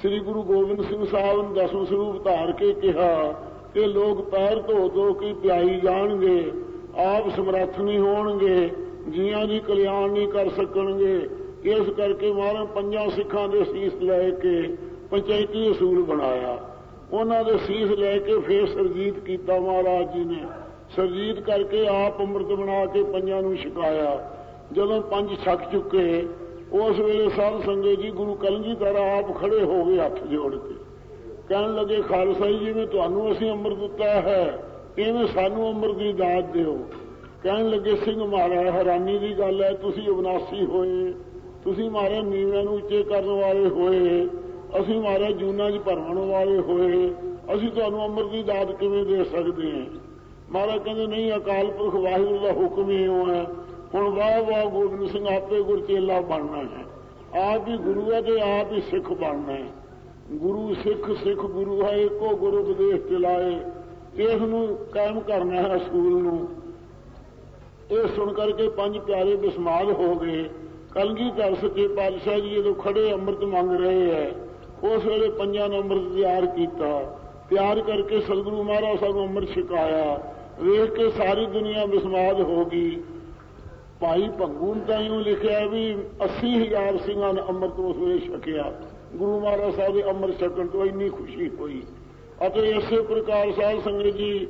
ਸ੍ਰੀ ਗੁਰੂ ਗੋਬਿੰਦ ਸਿੰਘ ਸਾਹਿਬ ਨੇ ਦਸਮ ਸਰੂਪ ਧਾਰ ਕੇ ਕਿਹਾ ਕਿ ਲੋਕ ਪੈਰ ਧੋ ਧੋ ਕੇ ਪਿਆਈ ਜਾਣਗੇ, ਆਪ ਸਮਰੱਥ ਨਹੀਂ ਹੋਣਗੇ, ਜੀਆਂ ਦੀ ਕਲਿਆਣ ਨਹੀਂ ਕਰ ਸਕਣਗੇ। ਇਸ ਕਰਕੇ ਮਹਾਰਾਜ ਪੰਜਾਂ ਸਿੱਖਾਂ ਦੇ ਸੀਸ ਲੈ ਕੇ ਪੰਚਾਇਤੀ ਅਸੂਲ ਬਣਾਇਆ। ਉਹਨਾਂ ਦੇ ਸੀਸ ਲੈ ਕੇ ਫਿਰ ਸਰਜੀਤ ਕੀਤਾ ਮਹਾਰਾਜ ਜੀ ਨੇ। ਸਰਜੀਤ ਕਰਕੇ ਆਪ ਅੰਮ੍ਰਿਤ ਬਣਾ ਕੇ ਪੰਜਾਂ ਨੂੰ ਛਕਾਇਆ। ਜਦੋਂ ਪੰਜ ਛਕ ਚੁੱਕੇ ਉਸ ਵੇਲੇ ਸਾਧ ਸੰਗਤ ਜੀ ਗੁਰੂ ਕਲਗੀਧਰ ਆਪ ਖੜੇ ਹੋ ਗਏ ਹੱਥ ਜੋੜ ਕੇ, ਕਹਿਣ ਲੱਗੇ ਖਾਲਸਾ ਜੀ ਜਿਵੇਂ ਤੁਹਾਨੂੰ ਅਸੀਂ ਅੰਮ੍ਰਿਤ ਦਿੱਤਾ ਹੈ ਇਵੇਂ ਸਾਨੂੰ ਅੰਮ੍ਰਿਤ ਦੀ ਦਾਤ ਦਿਓ। ਕਹਿਣ ਲੱਗੇ ਸਿੰਘ ਮਹਾਰਾਜ ਹੈਰਾਨੀ ਦੀ ਗੱਲ ਹੈ, ਤੁਸੀਂ ਅਵਿਨਾਸ਼ੀ ਹੋਏ, ਤੁਸੀਂ ਮਹਾਰਾਜ ਨੀਵਿਆਂ ਨੂੰ ਉੱਚੇ ਕਰਨ ਵਾਲੇ ਹੋਏ, ਅਸੀਂ ਮਹਾਰਾਜ ਜੂਨਾਂ 'ਚ ਭਰਮਣ ਵਾਲੇ ਹੋਏ, ਅਸੀਂ ਤੁਹਾਨੂੰ ਅੰਮ੍ਰਿਤ ਦੀ ਦਾਤ ਕਿਵੇਂ ਦੇ ਸਕਦੇ ਹਾਂ। ਮਹਾਰਾਜ ਕਹਿੰਦੇ ਨਹੀਂ, ਅਕਾਲ ਪੁਰਖ ਵਾਹਿਗੁਰੂ ਦਾ ਹੁਕਮ ਹੀ ਉਹ ਹੈ। ਹੁਣ ਵਾਹ ਵਾਹ ਗੋਬਿੰਦ ਸਿੰਘ ਆਪੇ ਗੁਰਚੇਲਾ ਬਣਨਾ ਹੈ, ਆਪ ਹੀ ਗੁਰੂ ਹੈ ਤੇ ਆਪ ਹੀ ਸਿੱਖ ਬਣਨਾ ਹੈ। ਗੁਰੂ ਸਿੱਖ, ਸਿੱਖ ਗੁਰੂ ਹੈ, ਇੱਕੋ ਗੁਰੂ ਉਪਦੇਸ਼ ਚਲਾਏ, ਇਸ ਨੂੰ ਕਾਇਮ ਕਰਨਾ ਹੈ ਅਸੂਲ ਨੂੰ। ਇਹ ਸੁਣ ਕਰਕੇ ਪੰਜ ਪਿਆਰੇ ਬਿਸਮਾਲ ਹੋ ਗਏ। ਕਲਗੀਧਰ ਸੱਚੇ ਪਾਤਸ਼ਾਹ ਜੀ ਜਦੋਂ ਖੜੇ ਅੰਮ੍ਰਿਤ ਮੰਗ ਰਹੇ ਹੈ, ਉਸ ਵੇਲੇ ਪੰਜਾਂ ਨੇ ਅੰਮ੍ਰਿਤ ਤਿਆਰ ਕੀਤਾ। ਤਿਆਰ ਕਰਕੇ ਸਤਿਗੁਰੂ ਮਹਾਰਾਜ ਸਾਹਿਬ ਨੂੰ ਅੰਮ੍ਰਿਤ ਛਕਾਇਆ। ਵੇਖ ਕੇ ਸਾਰੀ ਦੁਨੀਆ ਬਿਸਮਾਲ ਹੋ ਗਈ। ਭਾਈ ਭੰਗੂ ਨੇ ਤਾਂ ਇਉਂ ਲਿਖਿਆ ਵੀ 80,000 ਸਿੰਘਾਂ ਨੇ ਅੰਮ੍ਰਿਤ ਉਸ ਵੇਲੇ ਛਕਿਆ। ਗੁਰੂ ਮਹਾਰਾਜ ਸਾਹਿਬ ਦੇ ਅੰਮ੍ਰਿਤ ਛਕਣ ਤੋਂ ਇੰਨੀ ਖੁਸ਼ੀ ਹੋਈ। ਅਤੇ ਇਸੇ ਪ੍ਰਕਾਰ ਸਾਧ ਸੰਗਤ ਜੀ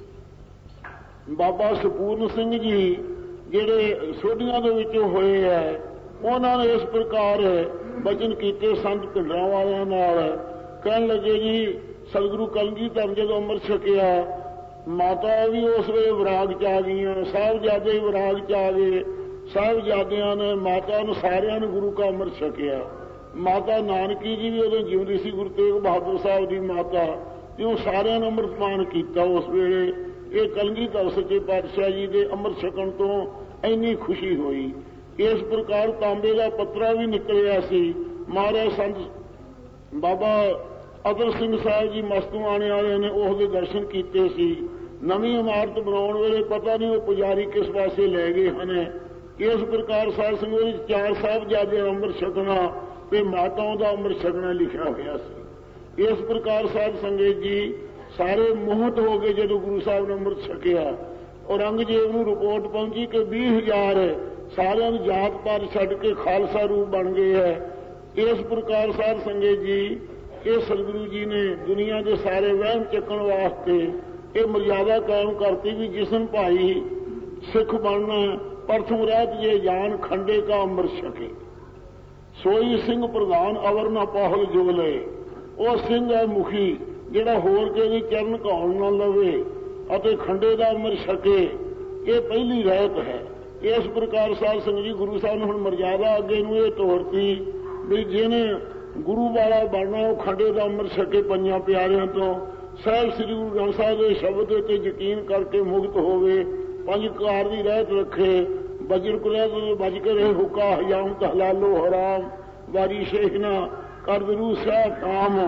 ਬਾਬਾ ਸਪੂਰਨ ਸਿੰਘ ਜੀ ਜਿਹੜੇ ਸੋਢੀਆਂ ਦੇ ਵਿੱਚੋਂ ਹੋਏ ਹੈ, ਉਹਨਾਂ ਨੇ ਇਸ ਪ੍ਰਕਾਰ ਬਚਨ ਕੀਤੇ ਸੰਤ ਭਿੰਡਰਾਂ ਵਾਲਿਆਂ ਨਾਲ। ਕਹਿਣ ਲੱਗੇ ਜੀ ਸਤਿਗੁਰੂ ਕਲਗੀਧਰ ਜਦੋਂ ਅੰਮ੍ਰਿਤ ਛਕਿਆ, ਮਾਤਾ ਵੀ ਉਸ ਵੇਲੇ ਵਿਰਾਗ 'ਚ ਆ ਗਈਆਂ, ਸਾਹਿਬਜ਼ਾਦੇ ਵੀ ਵਿਰਾਗ 'ਚ ਆ ਗਏ। ਸਾਹਿਬਜ਼ਾਦਿਆਂ ਨੇ ਮਾਤਾ ਨੂੰ ਸਾਰਿਆਂ ਨੇ ਗੁਰੂ ਕਾ ਅੰਮ੍ਰਿਤ ਛਕਿਆ। ਮਾਤਾ ਨਾਨਕੀ ਜੀ ਵੀ ਉਦੋਂ ਜਿਉਂਦੀ ਸੀ, ਗੁਰੂ ਤੇਗ ਬਹਾਦਰ ਸਾਹਿਬ ਦੀ ਮਾਤਾ, ਉਹ ਸਾਰਿਆਂ ਨੇ ਅੰਮ੍ਰਿਤਪਾਨ ਕੀਤਾ ਉਸ ਵੇਲੇ। ਇਹ ਕਲਗੀਧਰ ਸੱਚੇ ਪਾਤਸ਼ਾਹ ਜੀ ਦੇ ਅੰਮ੍ਰਿਤ ਛਕਣ ਤੋਂ ਇੰਨੀ ਖੁਸ਼ੀ ਹੋਈ। ਇਸ ਪ੍ਰਕਾਰ ਤਾਂਬੇ ਦਾ ਪੱਤਰਾ ਵੀ ਨਿਕਲਿਆ ਸੀ। ਮਹਾਰਾਜ ਸੰਤ ਬਾਬਾ ਅਦਰ ਸਿੰਘ ਸਾਹਿਬ ਜੀ ਮਸਤੂਆਣੇ ਵਾਲਿਆਂ ਨੇ ਉਸ ਦੇ ਦਰਸ਼ਨ ਕੀਤੇ ਸੀ। ਨਵੀਂ ਇਮਾਰਤ ਬਣਾਉਣ ਵੇਲੇ ਪਤਾ ਨਹੀਂ ਉਹ ਪੁਜਾਰੀ ਕਿਸ ਪਾਸੇ ਲੈ ਗਏ ਹਨ। ਇਸ ਪ੍ਰਕਾਰ ਸਾਧ ਸੰਗਤ ਵਿੱਚ 4 ਸਾਹਿਬਜ਼ਾਦੇ ਅੰਮ੍ਰਿਤ ਛਕਣਾ ਤੇ ਮਾਤਾਵਾਂ ਦਾ ਅੰਮ੍ਰਿਤ ਛਕਣਾ ਲਿਖਿਆ ਹੋਇਆ ਸੀ। ਇਸ ਪ੍ਰਕਾਰ ਸਾਧ ਸੰਗਤ ਜੀ ਸਾਰੇ ਮੋਹਤ ਹੋ ਗਏ ਜਦੋਂ ਗੁਰੂ ਸਾਹਿਬ ਨੇ ਅੰਮ੍ਰਿਤ ਛਕਿਆ। ਔਰੰਗਜ਼ੇਬ ਨੂੰ ਰਿਪੋਰਟ ਪਹੁੰਚੀ ਕਿ 20,000 ਸਾਰਿਆਂ ਨੂੰ ਜਾਤ ਪਾਤ ਛੱਡ ਕੇ ਖਾਲਸਾ ਰੂਪ ਬਣ ਗਏ ਹੈ। ਇਸ ਪ੍ਰਕਾਰ ਸਾਧ ਸੰਗਤ ਜੀ ਇਹ ਸਤਿਗੁਰੂ ਜੀ ਨੇ ਦੁਨੀਆ ਦੇ ਸਾਰੇ ਵਹਿਮ ਚੱਕਣ ਵਾਸਤੇ ਇਹ ਮਰਿਆਦਾ ਕਾਇਮ ਕਰਤੀ ਵੀ ਜਿਸਨ ਭਾਈ ਸਿੱਖ ਬਣਨਾ ਪ੍ਰਥਮ ਰਹਿਤ ਜੇ ਜਾਨ ਖੰਡੇ ਕਾ ਅੰਮ੍ਰਿਤ ਛਕੇ, ਸੋਈ ਸਿੰਘ ਪ੍ਰਧਾਨ ਅਵਰ ਨਾ ਪਾਹਲ ਜੋ ਲਏ। ਉਹ ਸਿੰਘ ਹੈ ਮੁਖੀ ਜਿਹੜਾ ਹੋਰ ਕੇ ਦੀ ਚਰਨ ਘਾਉਣ ਨਾ ਲਵੇ ਅਤੇ ਖੰਡੇ ਦਾ ਅੰਮ੍ਰਿਤ ਛਕੇ। ਇਹ ਪਹਿਲੀ ਰਹਿਤ ਹੈ। ਇਸ ਪ੍ਰਕਾਰ ਸਾਧ ਸੰਗਤ ਜੀ ਗੁਰੂ ਸਾਹਿਬ ਨੇ ਹੁਣ ਮਰਿਆਦਾ ਅੱਗੇ ਨੂੰ ਇਹ ਤੋਰਤੀ ਵੀ ਜਿਹਨੇ ਗੁਰੂ ਵਾਲਾ ਬਣਨਾ ਉਹ ਖੰਡੇ ਦਾ ਅੰਮ੍ਰਿਤ ਛਕੇ ਪੰਜਾਂ ਪਿਆਰਿਆਂ ਤੋਂ। ਸਾਹਿਬ ਸ੍ਰੀ ਗੁਰੂ ਗ੍ਰੰਥ ਸਾਹਿਬ ਦੇ ਸ਼ਬਦ ਉੱਤੇ ਯਕੀਨ ਕਰਕੇ ਮੁਕਤ ਹੋਵੇ, ਪੰਜ ਕਾਰ ਦੀ ਰਹਿਤ ਰੱਖੇ, ਬਜਰ ਕੁਲਿਆ ਤੋਂ ਬਚ ਕੇ ਰਹੇ, ਹੁੱਕਾ ਹਜਾਮਤ ਹਲਾਲੋ ਹਰਾਮ, ਵਾਰੀ ਸ਼ੇਖਨਾ ਕਰ ਦਰੂ ਸਾਹ ਕਾਮ।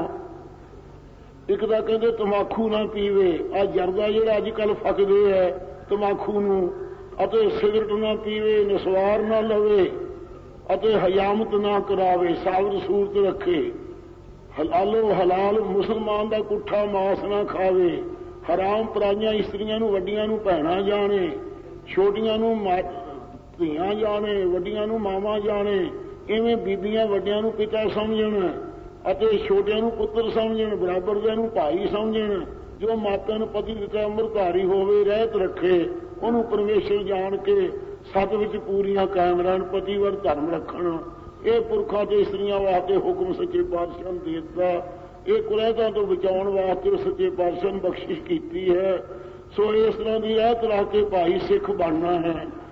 ਇੱਕ ਤਾਂ ਕਹਿੰਦੇ ਤਮਾਕੂ ਨਾ ਪੀਵੇ, ਆ ਜਰਦਾ ਜਿਹੜਾ ਅੱਜ ਕੱਲ੍ਹ ਫੱਕਦੇ ਹੈ ਤਮਾਕੂ ਨੂੰ, ਅਤੇ ਸਿਗਰਟ ਨਾ ਪੀਵੇ, ਨਸਵਾਰ ਨਾ ਲਵੇ ਅਤੇ ਹਜਾਮਤ ਨਾ ਕਰਾਵੇ, ਸਾਬਤ ਸੂਰਤ ਰੱਖੇ। ਹਲਾਲੋ ਹਲਾਲ, ਮੁਸਲਮਾਨ ਦਾ ਕੁੱਠਾ ਮਾਸ ਨਾ ਖਾਵੇ। ਹਰਾਮ ਪਰਾਈਆਂ ਇਸਤਰੀਆਂ ਨੂੰ ਵੱਡੀਆਂ ਨੂੰ ਭੈਣਾਂ ਜਾਣੇ, ਛੋਟੀਆਂ ਨੂੰ ਧੀਆਂ ਜਾਣੇ, ਵੱਡੀਆਂ ਨੂੰ ਮਾਵਾਂ ਜਾਣੇ। ਇਵੇਂ ਬੀਬੀਆਂ ਵੱਡਿਆਂ ਨੂੰ ਪਿਤਾ ਸਮਝਣ ਅਤੇ ਛੋਟਿਆਂ ਨੂੰ ਪੁੱਤਰ ਸਮਝਣ, ਬਰਾਬਰ ਦੇ ਨੂੰ ਭਾਈ ਸਮਝਣ। ਜੋ ਮਾਪਿਆਂ ਨੂੰ ਪਤੀ ਦਿੱਤਾ ਅੰਮ੍ਰਿਤਧਾਰੀ ਹੋਵੇ, ਰਹਿਤ ਰੱਖੇ, ਉਹਨੂੰ ਪਰਮੇਸ਼ਰ ਜਾਣ ਕੇ ਸਤ ਵਿੱਚ ਪੂਰੀਆਂ ਕਾਇਮ ਰਹਿਣ, ਪਤੀਵਰ ਧਰਮ ਰੱਖਣ। ਇਹ ਪੁਰਖਾਂ ਤੇ ਇਸਤਰੀਆਂ ਵਾਸਤੇ ਹੁਕਮ ਸੱਚੇ ਪਾਤਸ਼ਾਹ ਨੇ ਦੇ ਦਿੱਤਾ। ਇਹ ਕੁਰੈਤਾਂ ਤੋਂ ਬਚਾਉਣ ਵਾਸਤੇ ਸੱਚੇ ਪਾਤਸ਼ਾਹ ਨੇ ਬਖਸ਼ਿਸ਼ ਕੀਤੀ ਹੈ। ਸੋ ਇਸ ਤਰ੍ਹਾਂ ਦੀ ਰਹਿਤ ਰੱਖ ਕੇ ਭਾਈ ਸਿੱਖ ਬਣਨਾ ਹੈ।